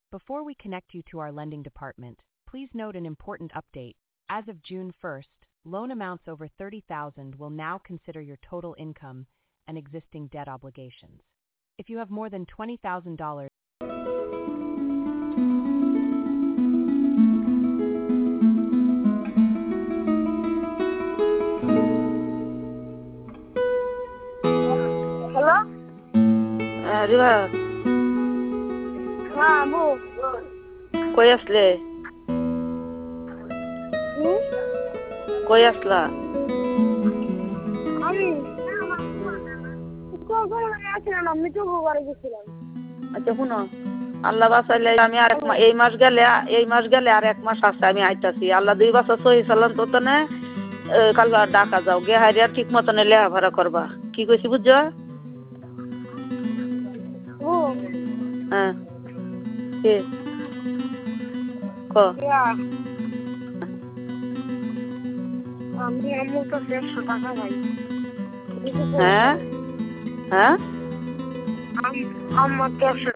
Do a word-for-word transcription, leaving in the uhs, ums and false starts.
Before we connect you to our lending department, please note an important update. As of June first, loan amounts over thirty thousand dollars will now consider your total income and existing debt obligations. If you have more than twenty thousand dollars, hello. Riba হ্যাঁ আবু। কই আসলে? হুম? কই আসলা? আমি কখন আসছিলাম, আমি তো ঘরে গেছিলাম। আচ্ছা শুনো, আল্লাহ বাঁচাইলে আমি আর এক মাস, এই মাস গেলে এই মাস গেলে আর এক মাস আছে আমি আইতাছি। আল্লাহ দুই বছর সহি চালান তো তনে কাল ডাকা যাও গে হারিয়া ঠিক মতনে লেখাপড়া করবা। কি কইছি বুঝছো? ও হ্যাঁ কি ক ইয়া, আমি আমার কাছে একশো টাকা নাই। হ্যাঁ হ্যাঁ আম- আমার তো একশো